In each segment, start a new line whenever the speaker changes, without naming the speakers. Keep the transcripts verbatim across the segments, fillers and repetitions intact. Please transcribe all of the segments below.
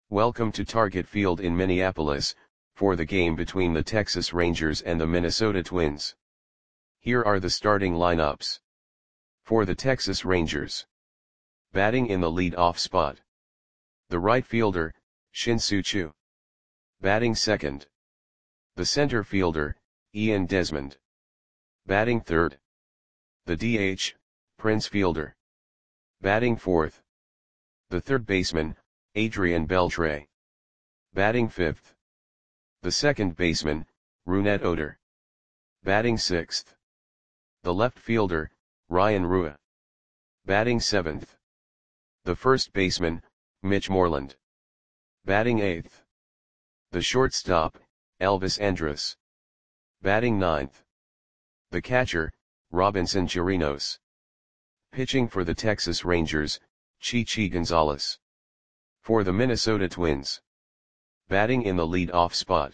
Welcome to Target Field in Minneapolis, for the game between the Texas Rangers and the Minnesota Twins. Here are the starting lineups. For the Texas Rangers. Batting in the lead-off spot. The right fielder, Shin-Soo Choo. Batting second. The center fielder, Ian Desmond. Batting third. The D H, Prince Fielder. Batting fourth. The third baseman, Adrian Beltre. Batting fifth. The second baseman, Rougned Odor. Batting sixth. The left fielder, Ryan Rua. Batting seventh. The first baseman, Mitch Moreland. Batting eighth. The shortstop, Elvis Andrus. Batting ninth. The catcher, Robinson Chirinos. Pitching for the Texas Rangers, Chichi Gonzalez. For the Minnesota Twins. Batting in the lead-off spot.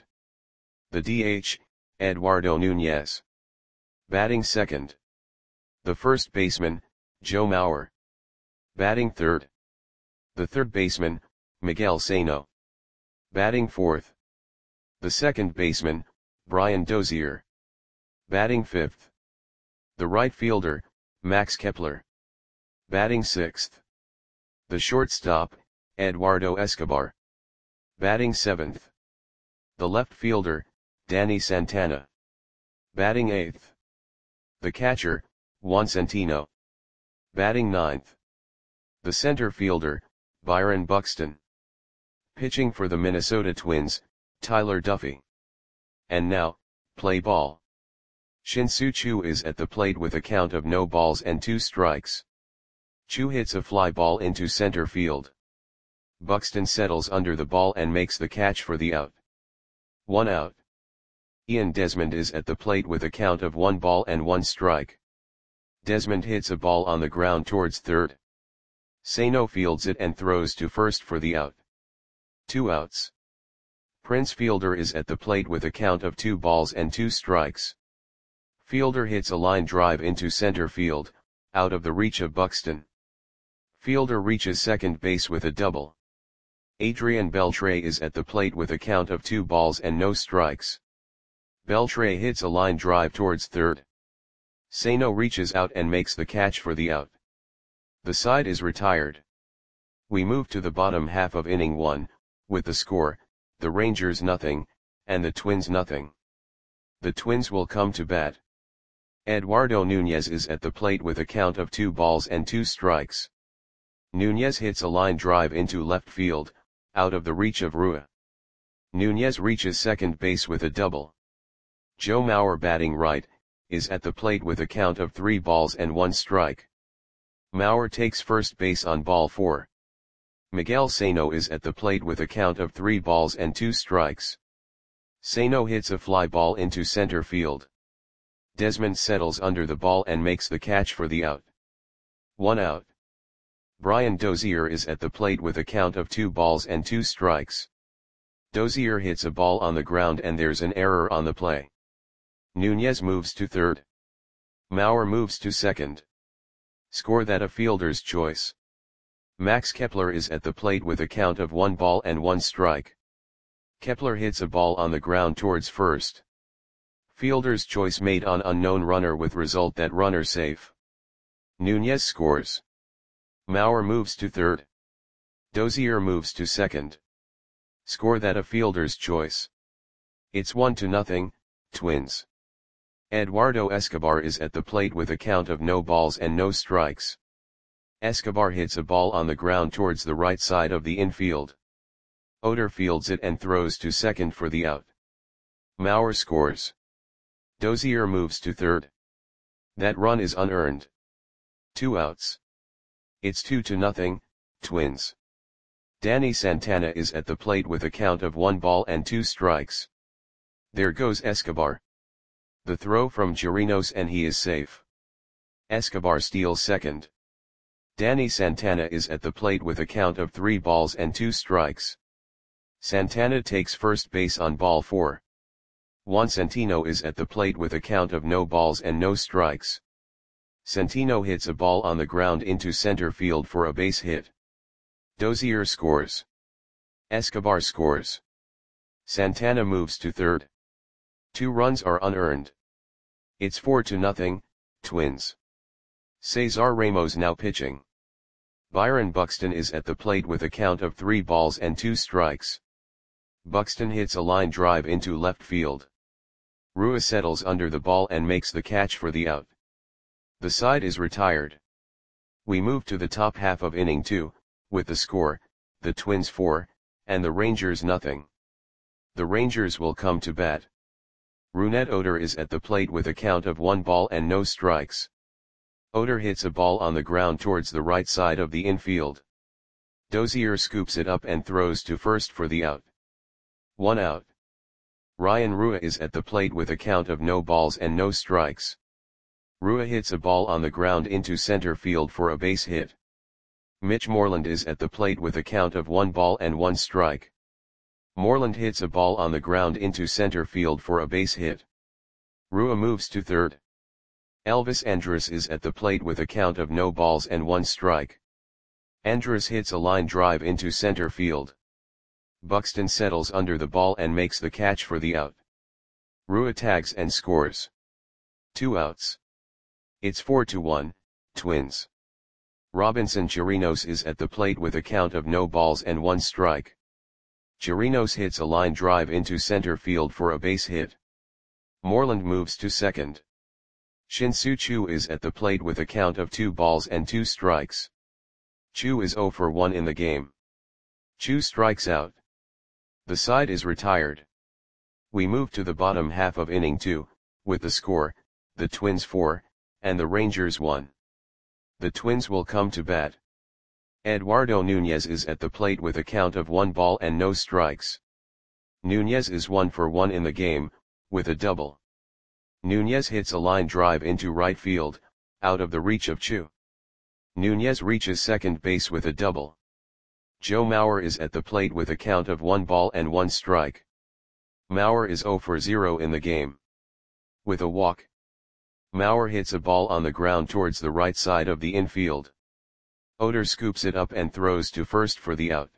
The D H, Eduardo Nunez. Batting second. The first baseman, Joe Mauer. Batting third. The third baseman, Miguel Sano. Batting fourth. The second baseman, Brian Dozier. Batting fifth. The right fielder, Max Kepler. Batting sixth. The shortstop, Eduardo Escobar. Batting seventh. The left fielder, Danny Santana. Batting eighth. The catcher, Juan Centino. Batting ninth. The center fielder, Byron Buxton. Pitching for the Minnesota Twins, Tyler Duffy. And now, play ball. Shin-Soo Choo is at the plate with a count of no balls and two strikes. Choo hits a fly ball into center field. Buxton settles under the ball and makes the catch for the out. One out. Ian Desmond is at the plate with a count of one ball and one strike. Desmond hits a ball on the ground towards third. Sano fields it and throws to first for the out. Two outs. Prince Fielder is at the plate with a count of two balls and two strikes. Fielder hits a line drive into center field, out of the reach of Buxton. Fielder reaches second base with a double. Adrian Beltre is at the plate with a count of two balls and no strikes. Beltre hits a line drive towards third. Sano reaches out and makes the catch for the out. The side is retired. We move to the bottom half of inning one, with the score, the Rangers nothing, and the Twins nothing. The Twins will come to bat. Eduardo Nunez is at the plate with a count of two balls and two strikes. Nunez hits a line drive into left field, out of the reach of Rua. Nunez reaches second base with a double. Joe Mauer, batting right, is at the plate with a count of three balls and one strike. Mauer takes first base on ball four. Miguel Sano is at the plate with a count of three balls and two strikes. Sano hits a fly ball into center field. Desmond settles under the ball and makes the catch for the out. One out. Brian Dozier is at the plate with a count of two balls and two strikes. Dozier hits a ball on the ground and there's an error on the play. Nunez moves to third. Mauer moves to second. Score that a fielder's choice. Max Kepler is at the plate with a count of one ball and one strike. Kepler hits a ball on the ground towards first. Fielder's choice made on unknown runner with result that runner safe. Nunez scores. Mauer moves to third. Dozier moves to second. Score that a fielder's choice. It's one to nothing, Twins. Eduardo Escobar is at the plate with a count of no balls and no strikes. Escobar hits a ball on the ground towards the right side of the infield. Odor fields it and throws to second for the out. Mauer scores. Dozier moves to third. That run is unearned. Two outs. It's two to nothing, Twins. Danny Santana is at the plate with a count of one ball and two strikes. There goes Escobar. The throw from Chirinos and he is safe. Escobar steals second. Danny Santana is at the plate with a count of three balls and two strikes. Santana takes first base on ball four. Juan Centino is at the plate with a count of no balls and no strikes. Centino hits a ball on the ground into center field for a base hit. Dozier scores. Escobar scores. Santana moves to third. Two runs are unearned. It's four to nothing, Twins. Cesar Ramos now pitching. Byron Buxton is at the plate with a count of three balls and two strikes. Buxton hits a line drive into left field. Rua settles under the ball and makes the catch for the out. The side is retired. We move to the top half of inning two, with the score, the Twins four, and the Rangers nothing. The Rangers will come to bat. Rougned Odor is at the plate with a count of one ball and no strikes. Odor hits a ball on the ground towards the right side of the infield. Dozier scoops it up and throws to first for the out. One out. Ryan Rua is at the plate with a count of no balls and no strikes. Rua hits a ball on the ground into center field for a base hit. Mitch Moreland is at the plate with a count of one ball and one strike. Moreland hits a ball on the ground into center field for a base hit. Rua moves to third. Elvis Andrus is at the plate with a count of no balls and one strike. Andrus hits a line drive into center field. Buxton settles under the ball and makes the catch for the out. Rua tags and scores. Two outs. It's four to one, Twins. Robinson Chirinos is at the plate with a count of no balls and one strike. Chirinos hits a line drive into center field for a base hit. Moreland moves to second. Shin-Soo Choo is at the plate with a count of two balls and two strikes. Choo is zero for one in the game. Choo strikes out. The side is retired. We move to the bottom half of inning two, with the score, the Twins four, and the Rangers one. The Twins will come to bat. Eduardo Nunez is at the plate with a count of one ball and no strikes. Nunez is one for one in the game, with a double. Nunez hits a line drive into right field, out of the reach of Choo. Nunez reaches second base with a double. Joe Mauer is at the plate with a count of one ball and one strike. Mauer is zero for zero in the game. With a walk. Mauer hits a ball on the ground towards the right side of the infield. Odor scoops it up and throws to first for the out.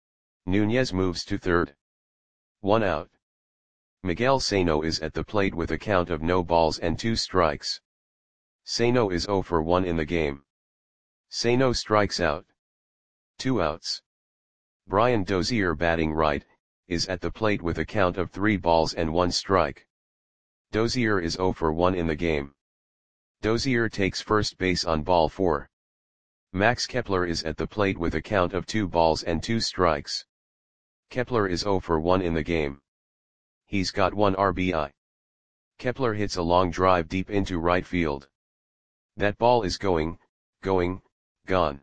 Nunez moves to third. One out. Miguel Sano is at the plate with a count of no balls and two strikes. Sano is zero for one in the game. Sano strikes out. Two outs. Brian Dozier, batting right, is at the plate with a count of three balls and one strike. Dozier is zero for one in the game. Dozier takes first base on ball four. Max Kepler is at the plate with a count of two balls and two strikes. Kepler is zero for one in the game. He's got one R B I. Kepler hits a long drive deep into right field. That ball is going, going, gone.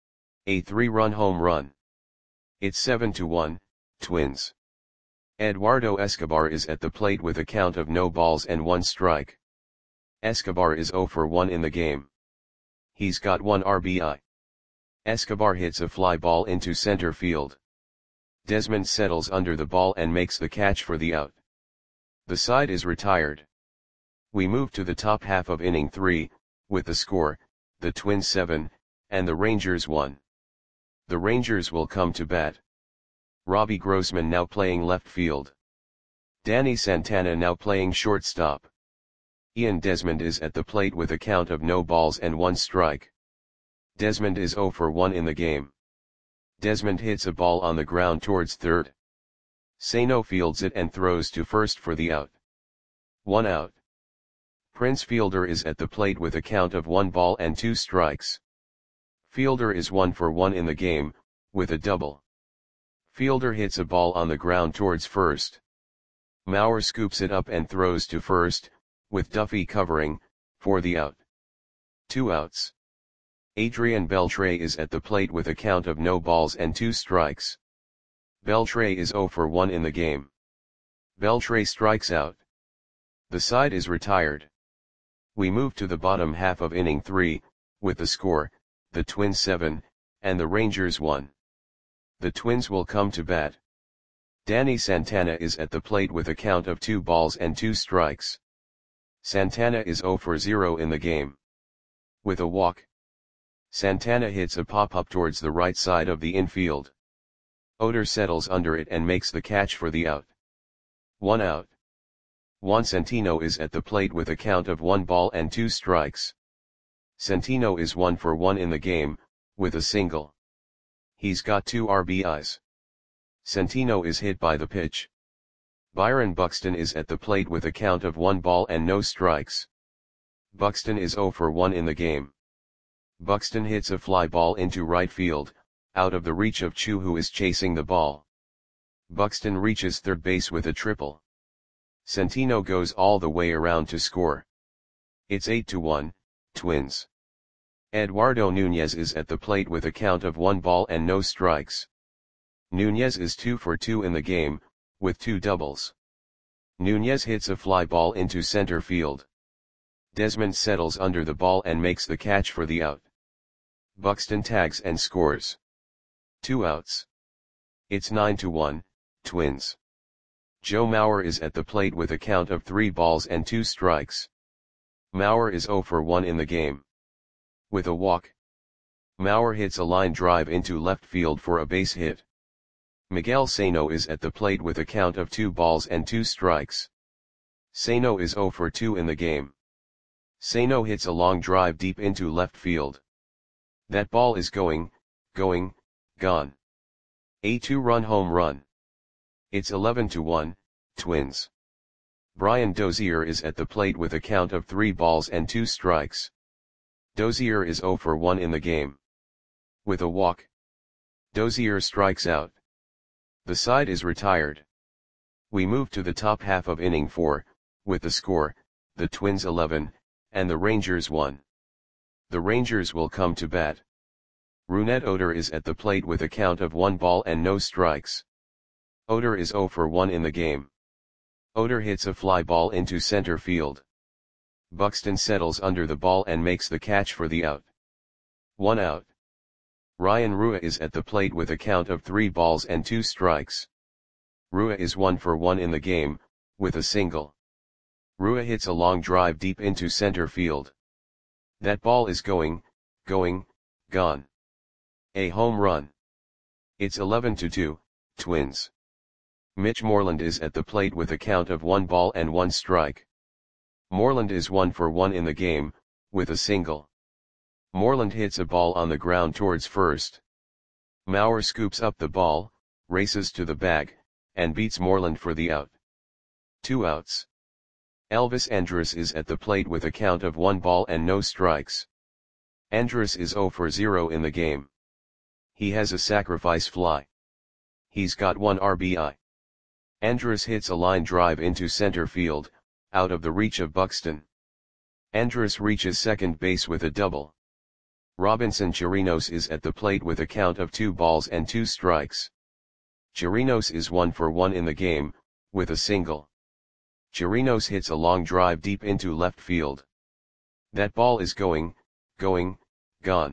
A three-run home run. It's seven to one, Twins. Eduardo Escobar is at the plate with a count of no balls and one strike. Escobar is zero for one in the game. He's got one R B I. Escobar hits a fly ball into center field. Desmond settles under the ball and makes the catch for the out. The side is retired. We move to the top half of inning three, with the score, the Twins seven, and the Rangers one. The Rangers will come to bat. Robbie Grossman now playing left field. Danny Santana now playing shortstop. Ian Desmond is at the plate with a count of no balls and one strike. Desmond is zero for one in the game. Desmond hits a ball on the ground towards third. Sano fields it and throws to first for the out. One out. Prince Fielder is at the plate with a count of one ball and two strikes. Fielder is one for one in the game, with a double. Fielder hits a ball on the ground towards first. Mauer scoops it up and throws to first, with Duffy covering, for the out. Two outs. Adrian Beltre is at the plate with a count of no balls and two strikes. Beltre is zero for one in the game. Beltre strikes out. The side is retired. We move to the bottom half of inning three, with the score, the Twins seven, and the Rangers one. The Twins will come to bat. Danny Santana is at the plate with a count of two balls and two strikes. Santana is zero for zero in the game. With a walk. Santana hits a pop-up towards the right side of the infield. Oder settles under it and makes the catch for the out. One out. Juan Centino is at the plate with a count of one ball and two strikes. Centino is one for one in the game, with a single. He's got two R B Is. Centino is hit by the pitch. Byron Buxton is at the plate with a count of one ball and no strikes. Buxton is zero for one in the game. Buxton hits a fly ball into right field, out of the reach of Chu, who is chasing the ball. Buxton reaches third base with a triple. Centino goes all the way around to score. It's eight to one, Twins. Eduardo Nunez is at the plate with a count of one ball and no strikes. Nunez is two for two in the game, with two doubles. Nunez hits a fly ball into center field. Desmond settles under the ball and makes the catch for the out. Buxton tags and scores. Two outs. It's nine to one, Twins. Joe Mauer is at the plate with a count of three balls and two strikes. Mauer is zero for one in the game. With a walk. Mauer hits a line drive into left field for a base hit. Miguel Sano is at the plate with a count of two balls and two strikes. Sano is zero for two in the game. Sano hits a long drive deep into left field. That ball is going, going, gone. A two-run home run. It's eleven to one, Twins. Brian Dozier is at the plate with a count of three balls and two strikes. Dozier is zero for one in the game. With a walk. Dozier strikes out. The side is retired. We move to the top half of inning four, with the score, the Twins eleven, and the Rangers one. The Rangers will come to bat. Rougned Odor is at the plate with a count of one ball and no strikes. Odor is zero for one in the game. Odor hits a fly ball into center field. Buxton settles under the ball and makes the catch for the out. One out. Ryan Rua is at the plate with a count of three balls and two strikes. Rua is one for one in the game, with a single. Rua hits a long drive deep into center field. That ball is going, going, gone. A home run. It's eleven to two, Twins. Mitch Moreland is at the plate with a count of one ball and one strike. Moreland is one for one in the game, with a single. Moreland hits a ball on the ground towards first. Mauer scoops up the ball, races to the bag, and beats Moreland for the out. Two outs. Elvis Andrus is at the plate with a count of one ball and no strikes. Andrus is zero for zero in the game. He has a sacrifice fly. He's got one R B I. Andrus hits a line drive into center field, out of the reach of Buxton. Andrus reaches second base with a double. Robinson Chirinos is at the plate with a count of two balls and two strikes. Chirinos is one for one in the game, with a single. Chirinos hits a long drive deep into left field. That ball is going, going, gone.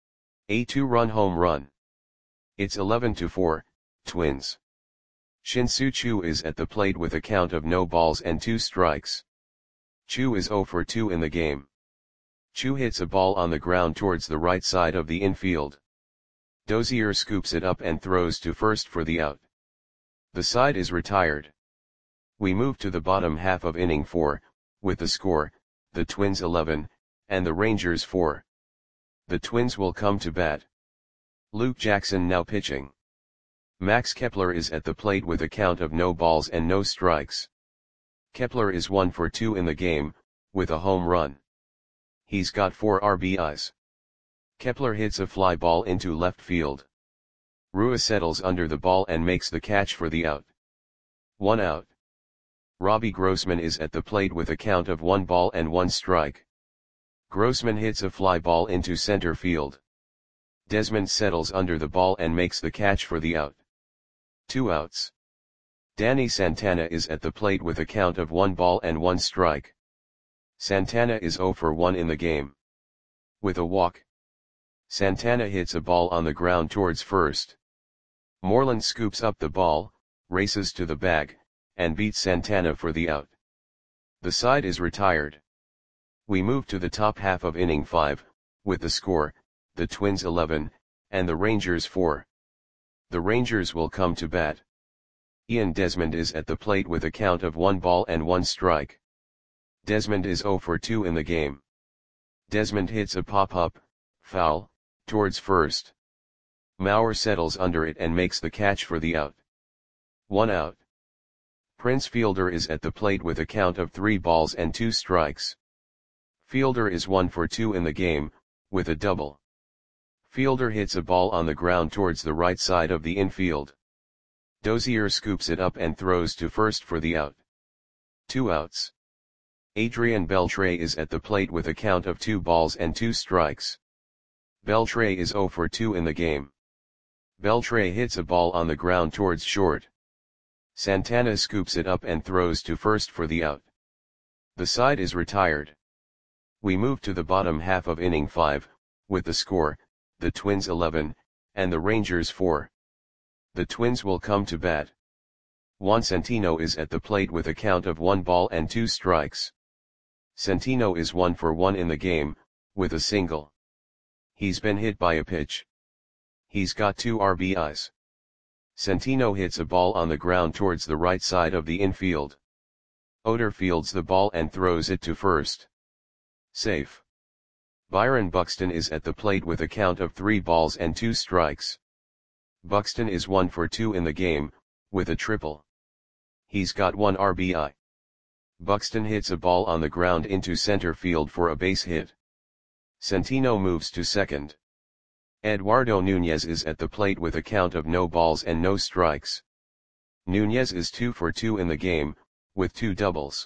A two-run home run. It's eleven to four, Twins. Shin-Soo Choo is at the plate with a count of no balls and two strikes. Choo is zero for two in the game. Choo hits a ball on the ground towards the right side of the infield. Dozier scoops it up and throws to first for the out. The side is retired. We move to the bottom half of inning four, with the score, the Twins eleven, and the Rangers four. The Twins will come to bat. Luke Jackson now pitching. Max Kepler is at the plate with a count of no balls and no strikes. Kepler is one for two in the game, with a home run. He's got four R B Is. Kepler hits a fly ball into left field. Rua settles under the ball and makes the catch for the out. One out. Robbie Grossman is at the plate with a count of one ball and one strike. Grossman hits a fly ball into center field. Desmond settles under the ball and makes the catch for the out. Two outs. Danny Santana is at the plate with a count of one ball and one strike. Santana is zero for one in the game. With a walk. Santana hits a ball on the ground towards first. Moreland scoops up the ball, races to the bag, and beats Santana for the out. The side is retired. We move to the top half of inning five, with the score, the Twins eleven, and the Rangers four. The Rangers will come to bat. Ian Desmond is at the plate with a count of one ball and one strike. Desmond is zero for two in the game. Desmond hits a pop-up, foul, towards first. Mauer settles under it and makes the catch for the out. One out. Prince Fielder is at the plate with a count of three balls and two strikes. Fielder is one for two in the game, with a double. Fielder hits a ball on the ground towards the right side of the infield. Dozier scoops it up and throws to first for the out. Two outs. Adrian Beltre is at the plate with a count of two balls and two strikes. Beltre is zero for two in the game. Beltre hits a ball on the ground towards short. Santana scoops it up and throws to first for the out. The side is retired. We move to the bottom half of inning five, with the score, the Twins eleven, and the Rangers four. The Twins will come to bat. Juan Centino is at the plate with a count of one ball and two strikes. Centino is one for one in the game, with a single. He's been hit by a pitch. He's got two R B Is. Centino hits a ball on the ground towards the right side of the infield. Oder fields the ball and throws it to first. Safe. Byron Buxton is at the plate with a count of three balls and two strikes. Buxton is one for two in the game, with a triple. He's got one R B I. Buxton hits a ball on the ground into center field for a base hit. Centino moves to second. Eduardo Nunez is at the plate with a count of no balls and no strikes. Nunez is two for two in the game, with two doubles.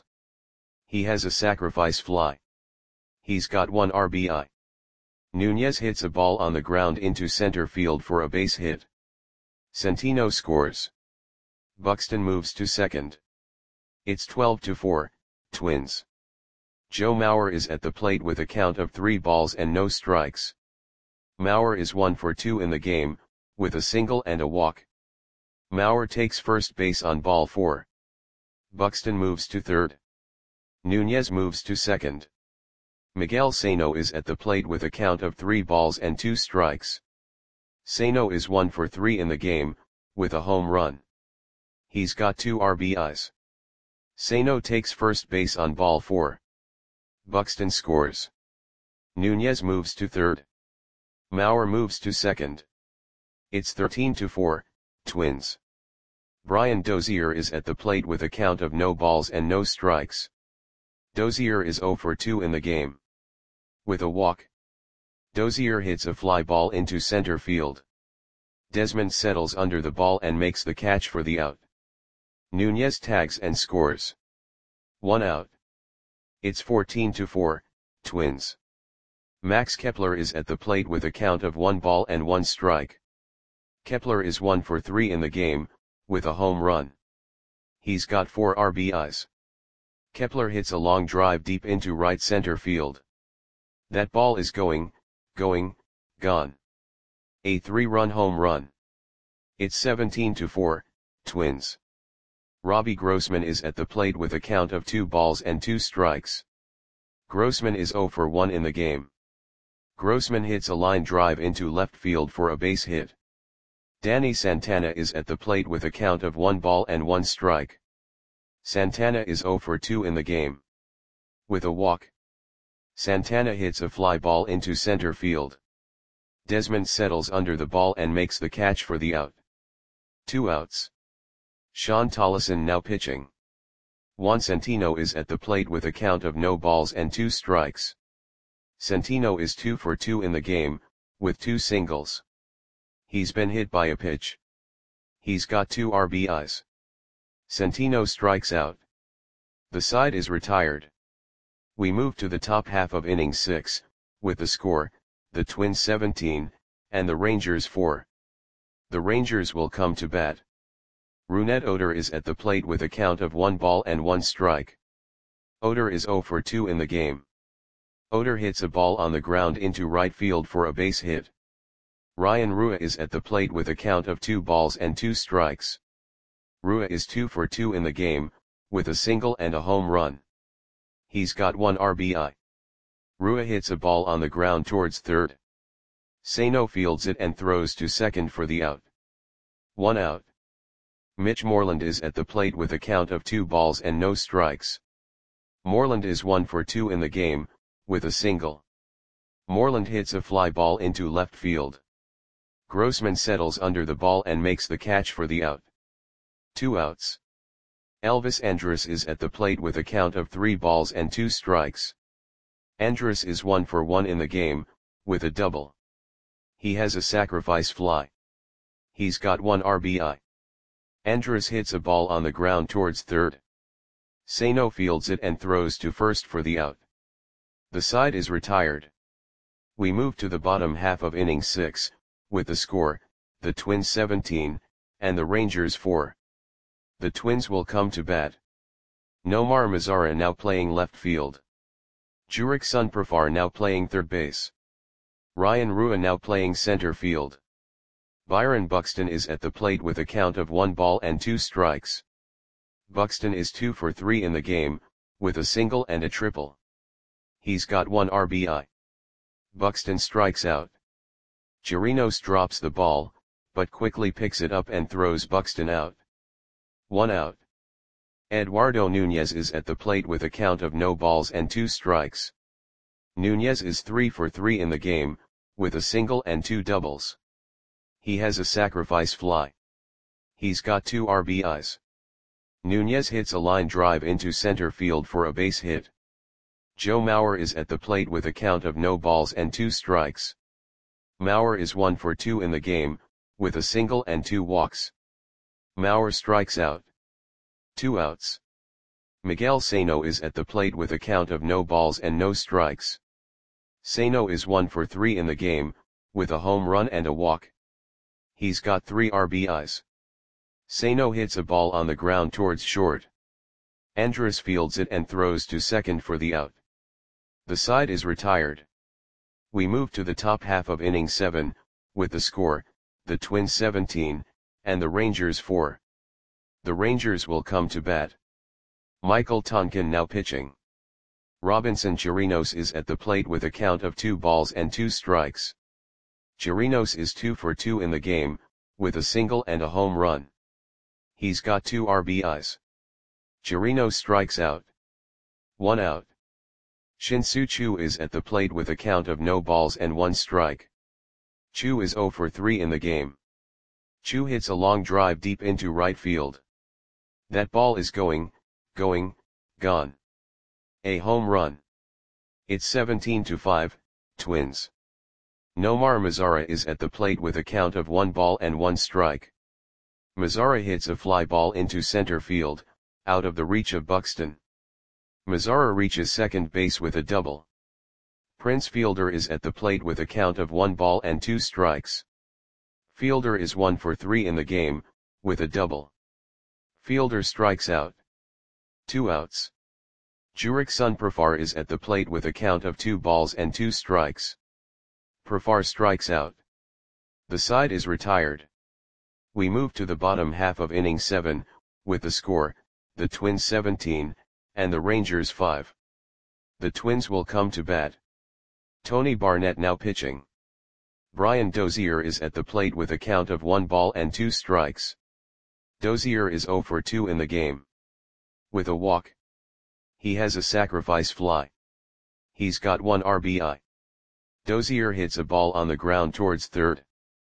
He has a sacrifice fly. He's got one R B I. Nunez hits a ball on the ground into center field for a base hit. Centino scores. Buxton moves to second. It's twelve to four, Twins. Joe Mauer is at the plate with a count of three balls and no strikes. Mauer is one for two in the game, with a single and a walk. Mauer takes first base on ball four. Buxton moves to third. Nunez moves to second. Miguel Sano is at the plate with a count of three balls and two strikes. Sano is one for three in the game, with a home run. He's got two R B Is. Sano takes first base on ball four. Buxton scores. Nunez moves to third. Mauer moves to second. It's thirteen to four, Twins. Brian Dozier is at the plate with a count of no balls and no strikes. Dozier is zero for two in the game. With a walk. Dozier hits a fly ball into center field. Desmond settles under the ball and makes the catch for the out. Nunez tags and scores. One out. It's fourteen to four, Twins. Max Kepler is at the plate with a count of one ball and one strike. Kepler is one for three in the game, with a home run. He's got four R B Is. Kepler hits a long drive deep into right center field. That ball is going, going, gone. A three-run home run. It's seventeen to four, Twins. Robbie Grossman is at the plate with a count of two balls and two strikes. Grossman is zero for one in the game. Grossman hits a line drive into left field for a base hit. Danny Santana is at the plate with a count of one ball and one strike. Santana is zero for two in the game. With a walk. Santana hits a fly ball into center field. Desmond settles under the ball and makes the catch for the out. Two outs. Sean Tollison now pitching. Juan Centino is at the plate with a count of no balls and two strikes. Centino is two for two in the game, with two singles. He's been hit by a pitch. He's got two R B Is. Centino strikes out. The side is retired. We move to the top half of inning six, with the score, the Twins seventeen, and the Rangers four. The Rangers will come to bat. Rougned Odor is at the plate with a count of one ball and one strike. Odor is zero for two in the game. Odor hits a ball on the ground into right field for a base hit. Ryan Rua is at the plate with a count of two balls and two strikes. Rua is two for two in the game, with a single and a home run. He's got one R B I. Rua hits a ball on the ground towards third. Sano fields it and throws to second for the out. One out. Mitch Moreland is at the plate with a count of two balls and no strikes. Moreland is one for two in the game, with a single. Moreland hits a fly ball into left field. Grossman settles under the ball and makes the catch for the out. Two outs. Elvis Andrus is at the plate with a count of three balls and two strikes. Andrus is one for one in the game, with a double. He has a sacrifice fly. He's got one R B I. Andrus hits a ball on the ground towards third. Sano fields it and throws to first for the out. The side is retired. We move to the bottom half of inning six, with the score, the Twins seventeen, and the Rangers four. The Twins will come to bat. Nomar Mazara now playing left field. Jurickson Profar now playing third base. Ryan Rua now playing center field. Byron Buxton is at the plate with a count of one ball and two strikes. Buxton is two for three in the game, with a single and a triple. He's got one R B I. Buxton strikes out. Chirinos drops the ball, but quickly picks it up and throws Buxton out. One out. Eduardo Nunez is at the plate with a count of no balls and two strikes. Nunez is three for three in the game, with a single and two doubles. He has a sacrifice fly. He's got two R B Is. Nunez hits a line drive into center field for a base hit. Joe Mauer is at the plate with a count of no balls and two strikes. Mauer is one for two in the game, with a single and two walks. Mauer strikes out. Two outs. Miguel Sano is at the plate with a count of no balls and no strikes. Sano is one for three in the game, with a home run and a walk. He's got three R B Is. Sano hits a ball on the ground towards short. Andrus fields it and throws to second for the out. The side is retired. We move to the top half of inning seven, with the score, the Twins seventeen, and the Rangers four. The Rangers will come to bat. Michael Tonkin now pitching. Robinson Chirinos is at the plate with a count of two balls and two strikes. Chirinos is two for two in the game, with a single and a home run. He's got two R B Is. Chirinos strikes out. One out. Shin-Soo Choo is at the plate with a count of no balls and one strike. Choo is zero for three in the game. Choo hits a long drive deep into right field. That ball is going, going, gone. A home run. It's seventeen to five, Twins. Nomar Mazara is at the plate with a count of one ball and one strike. Mazara hits a fly ball into center field, out of the reach of Buxton. Mazara reaches second base with a double. Prince Fielder is at the plate with a count of one ball and two strikes. Fielder is one for three in the game, with a double. Fielder strikes out. Two outs. Jurickson Profar is at the plate with a count of two balls and two strikes. Profar strikes out. The side is retired. We move to the bottom half of inning seven, with the score, the Twins seventeen, and the Rangers five. The Twins will come to bat. Tony Barnett now pitching. Brian Dozier is at the plate with a count of one ball and two strikes. Dozier is zero for two in the game. With a walk. He has a sacrifice fly. He's got one R B I. Dozier hits a ball on the ground towards third.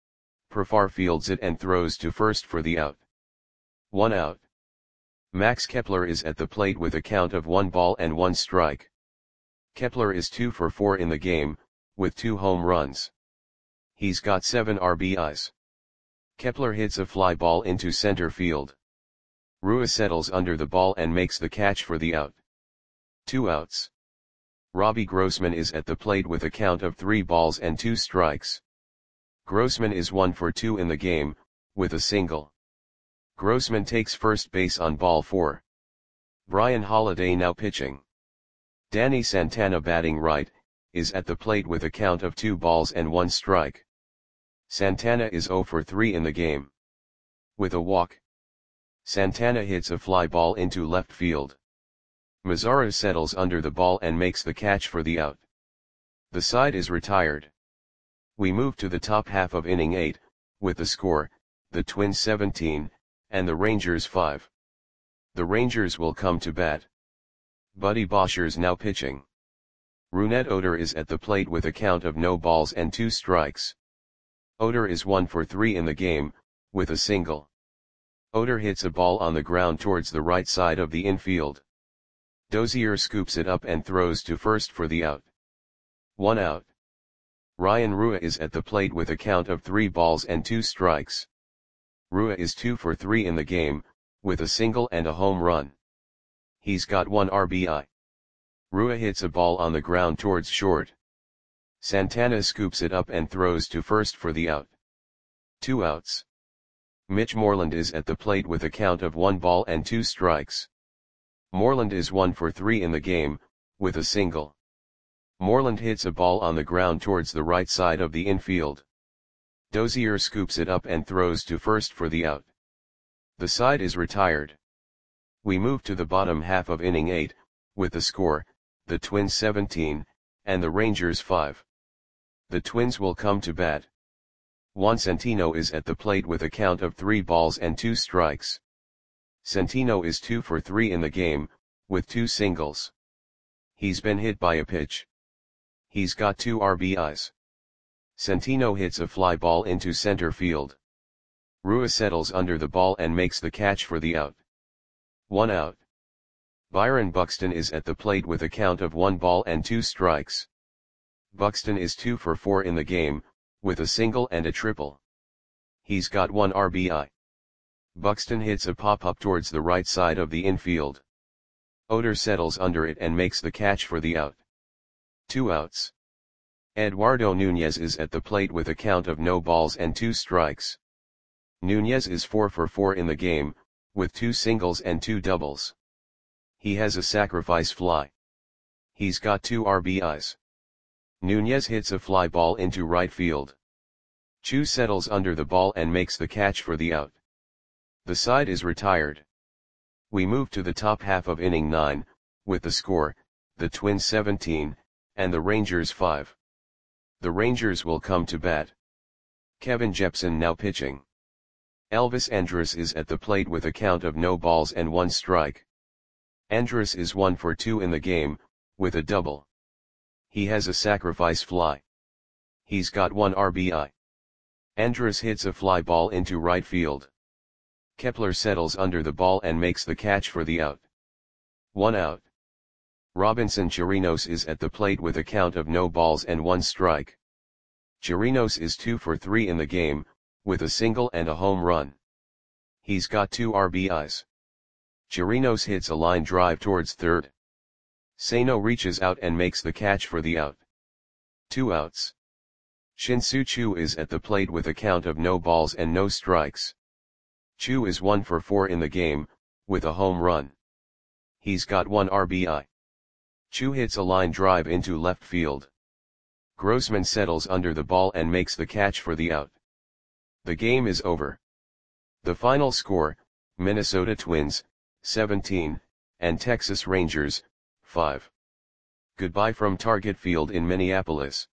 Profar fields it and throws to first for the out. One out. Max Kepler is at the plate with a count of one ball and one strike. Kepler is two for four in the game, with two home runs. He's got seven R B Is. Kepler hits a fly ball into center field. Rua settles under the ball and makes the catch for the out. Two outs. Robbie Grossman is at the plate with a count of three balls and two strikes. Grossman is one for two in the game, with a single. Grossman takes first base on ball four. Brian Holiday now pitching. Danny Santana batting right, is at the plate with a count of two balls and one strike. Santana is zero for three in the game. With a walk. Santana hits a fly ball into left field. Mazara settles under the ball and makes the catch for the out. The side is retired. We move to the top half of inning eight, with the score, the Twins seventeen, and the Rangers five. The Rangers will come to bat. Buddy Boshers now pitching. Rougned Odor is at the plate with a count of no balls and two strikes. Odor is one for three in the game, with a single. Odor hits a ball on the ground towards the right side of the infield. Dozier scoops it up and throws to first for the out. One out. Ryan Rua is at the plate with a count of three balls and two strikes. Rua is two for three in the game, with a single and a home run. He's got one R B I. Rua hits a ball on the ground towards short. Santana scoops it up and throws to first for the out. Two outs. Mitch Moreland is at the plate with a count of one ball and two strikes. Moreland is one for three in the game, with a single. Moreland hits a ball on the ground towards the right side of the infield. Dozier scoops it up and throws to first for the out. The side is retired. We move to the bottom half of inning eight, with the score, the Twins seventeen, and the Rangers five. The Twins will come to bat. Juan Centino is at the plate with a count of three balls and two strikes. Centino is two for three in the game, with two singles. He's been hit by a pitch. He's got two R B Is. Centino hits a fly ball into center field. Rua settles under the ball and makes the catch for the out. One out. Byron Buxton is at the plate with a count of one ball and two strikes. Buxton is two for four in the game, with a single and a triple. He's got one R B I. Buxton hits a pop-up towards the right side of the infield. Odor settles under it and makes the catch for the out. Two outs. Eduardo Nunez is at the plate with a count of no balls and two strikes. Nunez is four for four in the game, with two singles and two doubles. He has a sacrifice fly. He's got two R B Is. Nunez hits a fly ball into right field. Chu settles under the ball and makes the catch for the out. The side is retired. We move to the top half of inning nine, with the score, the Twins seventeen, and the Rangers five. The Rangers will come to bat. Kevin Jepsen now pitching. Elvis Andrus is at the plate with a count of no balls and one strike. Andrus is one for two in the game, with a double. He has a sacrifice fly. He's got one R B I. Andrus hits a fly ball into right field. Kepler settles under the ball and makes the catch for the out. One out. Robinson Chirinos is at the plate with a count of no balls and one strike. Chirinos is two for three in the game, with a single and a home run. He's got two R B Is. Chirinos hits a line drive towards third. Sano reaches out and makes the catch for the out. Two outs. Shin-Soo Choo is at the plate with a count of no balls and no strikes. Choo is one for four in the game, with a home run. He's got one R B I. Choo hits a line drive into left field. Grossman settles under the ball and makes the catch for the out. The game is over. The final score, Minnesota Twins, seventeen, and Texas Rangers, five. Goodbye from Target Field in Minneapolis.